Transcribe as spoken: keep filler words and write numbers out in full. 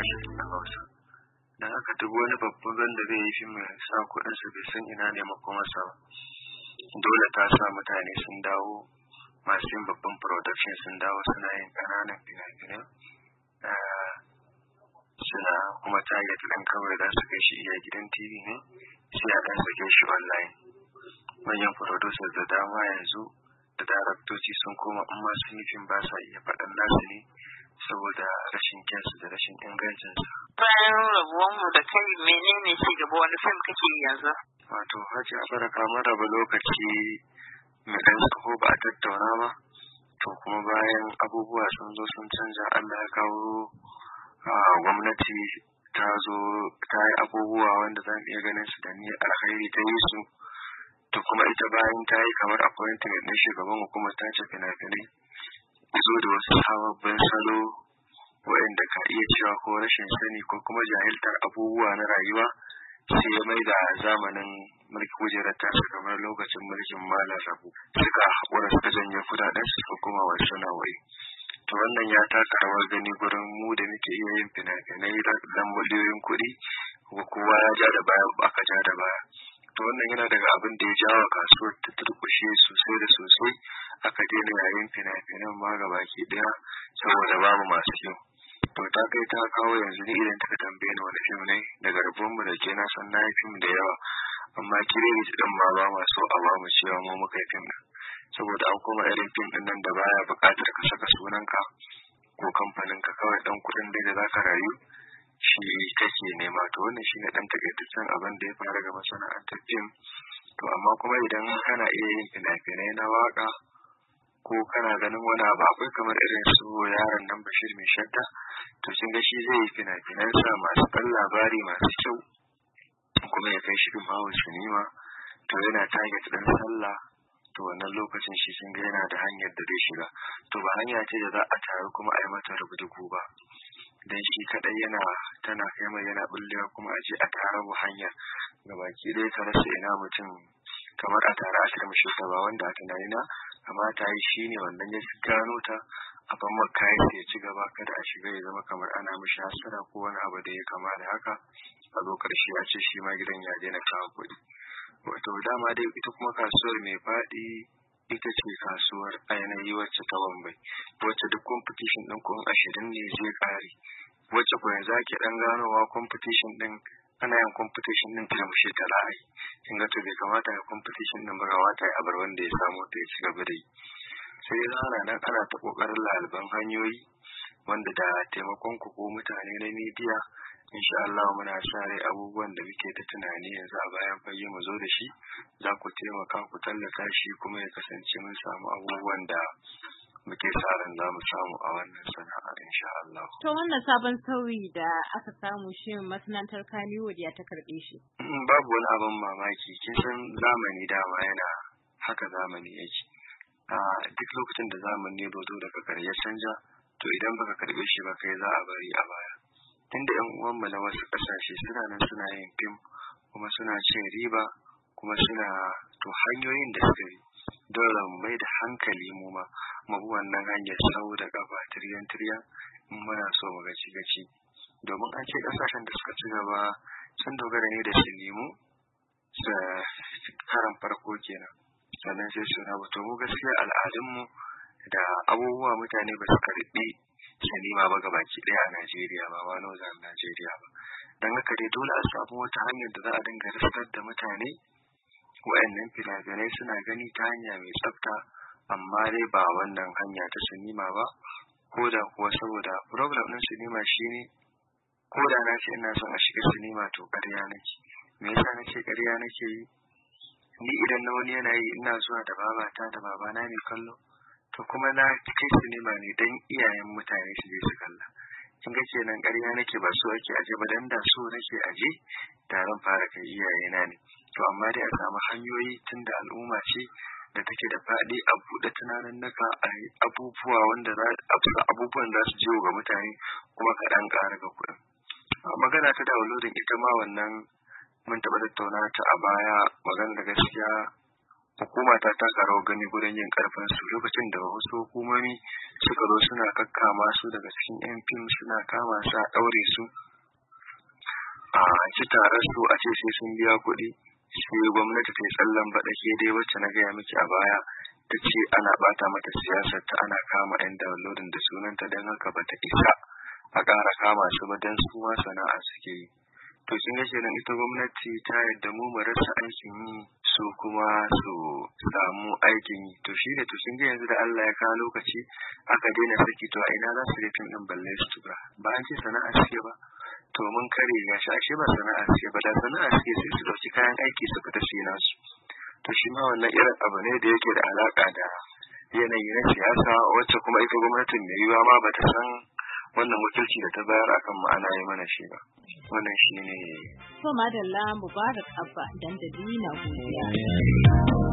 kashe a Hausa. Dan haka duk wani babban wanda zai yi fim ya sa kuɗinsa bai san ina ne makomarsa ba. Dole ta sa mutane sun dawo, masu yin babban production sun dawo suna yin ƙananan fina-finai. Suna kuma target ɗin kawai za su kai shi iya gidan T V ne, sai a ɗan sake shi online. Manyan producers da dama yanzu da daraktoci sun koma amma sun yi fim ba sa iya faɗan nasu ne saboda rashin kyansu da rashin ingancinsa. Bayan rabuwanmu da kai menene ci gaba, wani fim kake yanzu? Wato Hajji Baraka mun raba lokaci mai ɗan tsaho ba a tattauna ba, to kuma bayan abubuwa sun zo sun canja, Allah ya kawo gwamnati ta zo ta yi abubuwa wanda za mu iya ganin su da niyyar alkhairi ta yi su, to kuma ita bayan ta yi kamar appointment na shugaban hukumar ta ce fina-finai zo da wasu sababbin salo waɗanda ka iya cewa ko rashin sani ko kuma jahiltar abubuwa na rayuwa sai ya mai da zamanin mulki kujerar tasu kamar lokacin mulkin Malam Rabu suka haƙura suka janye kudaden su suka koma wasu sana'o'i. To wannan ya taka rawar gani gurin mu da muke iya yin fina-finai da miliyoyin kuɗi, kowa ya ja da baya aka ja da baya. To wannan yana daga abin da ya jawo kasuwar ta turkushe sosai da sosai, aka daina yayin fina-finan ma gabaki ɗaya saboda babu masu kyau. To ta kai ta kawo yanzu ni idan ta tambaye ni wani fim ne daga rabonmu da ke na san na yi fim da yawa, amma kiredit ɗin ma ba ma so a ba mu cewa mu muka yi fim ɗin. Saboda an koma irin fim ɗin nan da baya buƙatar ka saka sunanka ko kamfaninka, kawai ɗan kuɗin dai da za ka rayu shi kake nema. To wannan shine ɗan takaitaccen abin da ya fara ga masana'antar fim. To amma kuma idan kana iya yin fina-finai na waƙa ko kana ganin wani abu, akwai kamar irin su yaron nan Bashir Mai Shadda, to kin ga shi zai yi fina-finansa masu ɗan labari masu kyau kuma ya kai shi fim hawan sinima, to yana target ɗin sallah. To wannan lokacin shi sun ga yana da hanyar da zai shiga, to ba hanya ce da za a taru kuma a yi mata rubutu ba, dan shi kadai yana tana kai mai yana bullewa kuma a je a tara bu hanya gabaki dai ka rasa ina mutum kamar a tare a turmushe ta ba, wanda a tunanina kamata yi shi ne wannan ya gano ta a ban makai sai ya ci gaba, kada a shiga ya zama kamar ana mishi hasara ko wani abu da ya kama da haka a zo karshe a ce shi ma gidan ya daina kawo kuɗi. Wato dama dai ita kuma kasuwar mai faɗi ita ce kasuwar ainihi wacce ta Wambai, wacce duk competition ɗin kun ashirin ne zai ƙare, wacce ko yanzu ake ɗan ganowa competition ɗin ana yin competition ɗin ta mushe ta ra'ayi. Kin ga to bai kamata ga competition ɗin ba wata ya bar wanda ya samu ta ya ci gaba da yi. Sai ya zana nan ana ta ƙoƙarin laliban hanyoyi wanda da taimakon ku ko mutane na media insha Allah muna sa rai abubuwan da muke ta tunani yanzu a bayan fage mu zo da shi, za ku taimaka ku tallata shi kuma ya kasance mun samu abubuwan da muke sa ran za mu samu a wannan sana'a insha Allah. To wannan sabon sauyi da aka samu shi masana'antar Kannywood ya ta karɓe shi? Babu wani abin mamaki, kin san zamani dama yana haka zamani yake. A duk lokacin da zamani ya zo daga kare ya canja, to idan baka karɓe shi ba kai za a bari a baya. Tunda ƴan uwanmu na wasu ƙasashe suna nan suna yin fim kuma suna cin riba kuma suna to hanyoyin da suka yi dole mu mai da hankali mu ma mu bi wannan hanyar sau da gaba tiryan tiryan in muna so mu gaci gaci, domin an ce ƙasashen da suka ci gaba sun dogara ne da sinimu da karan farko kenan, sannan sai su rabu. To mu gaskiya al'adunmu da abubuwa mutane ba su karɓi sinima ba gabaki ɗaya a Najeriya ba, ba nozan Najeriya ba. Dan haka dai dole a samu wata hanyar da za a dinga riskar da mutane wa'annan fina-finai suna gani ta hanya mai tsafta, amma dai ba wannan hanya ta sinima ba. Ko da kuwa saboda program ɗin sinima shine ko da na ce ina son a shiga sinima to ƙarya nake. Me yasa nace ƙarya nake yi? Ni idan na wani yana yi ina zuwa da babata da babana ne kallo, to kuma na kai sinima ne don iyayen mutane su je su kalla. Kin ga kenan ƙarya nake, ba so ake aje ba, dan da so nake aje taron fara kai iyayena ne. To amma dai a samu hanyoyi tunda al'umma ce da take da faɗi a buɗe tunanin naka a abubuwa wanda za abubuwan za su jiwo ga mutane kuma ka ɗan ƙara ga kuɗin. Magana ta downloading ita ma wannan mun taɓa tattauna ta a baya. Magana da gaskiya hukuma ta taka rawar gani gurin yin karfin su lokacin da wasu hukumomi suka zo suna kakkama su daga cikin yan fim suna kama su a ɗaure su a ci tare su a ce sai sun biya kuɗi. Sai gwamnati ta yi tsallan baɗake dai wacce na gaya miki a baya ta ce ana ɓata mata siyasar ta, ana kama yan downloading da sunanta, don haka bata isa a ƙara kama su ba don su ma sana'a suke yi. To kin ga kenan ita gwamnati ta yadda mu mu rasa aikin yi su kuma su samu aikin yi. To shi ne to kin ga yanzu da Allah ya kawo lokaci aka daina saki, to a ina za su fim din balle su tura, ba an ce sana'a suke ba. To mun kare ya shi ashe ba sana'a suke ba, da sana'a suke sai su dauki kayan aiki su fita su yi nasu. To shi ma wannan irin abu ne da yake da alaka da yanayi na siyasa wacce kuma ita gwamnatin mai yiwuwa ma bata san wannan wakilci da ta bayar akan ma'ana yi mana shi ba. Wannan shi ne. To madalla Mubarak Abba dandali na godiya.